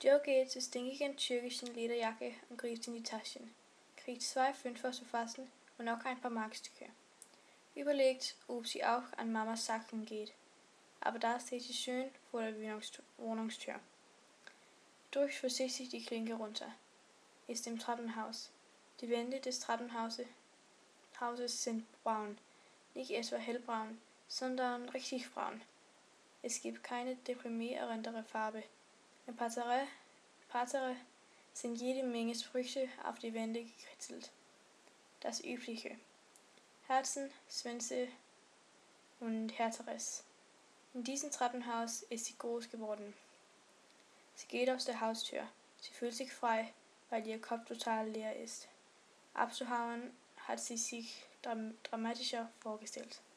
Joe geht zur stinkigen türkischen Lederjacke und greift in die Taschen, kriegt 2 Fünfer zu fassen und auch ein paar Markstücke. Überlegt, ob sie auch an Mamas Sachen geht, aber da steht sie schön vor der Wohnungstür. Drückt vorsichtig die Klinke runter. Ist im Treppenhaus. Die Wände des Treppenhauses sind braun, nicht etwa hellbraun, sondern richtig braun. Es gibt keine deprimierendere Farbe. Im Parterre sind jede Menge Sprüche auf die Wände gekritzelt. Das Übliche. Herzen, Schwänze und Härteres. In diesem Treppenhaus ist sie groß geworden. Sie geht aus der Haustür. Sie fühlt sich frei, weil ihr Kopf total leer ist. Abzuhauen hat sie sich dramatischer vorgestellt.